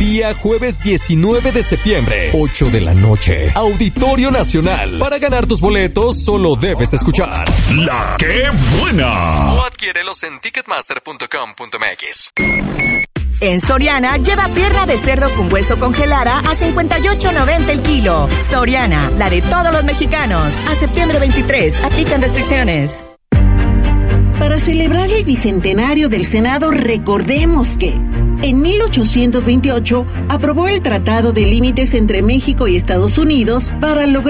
Día jueves 19 de septiembre, 8 de la noche. Auditorio Nacional. Para ganar tus boletos, solo debes escuchar La ¡Qué Buena! o adquiérelos en ticketmaster.com.mx. En Soriana, lleva pierna de cerdo con hueso congelada a $58.90 el kilo. Soriana, la de todos los mexicanos. A septiembre 23, aplican restricciones. Para celebrar el bicentenario del Senado, recordemos que en 1828 aprobó el Tratado de Límites entre México y Estados Unidos para lograr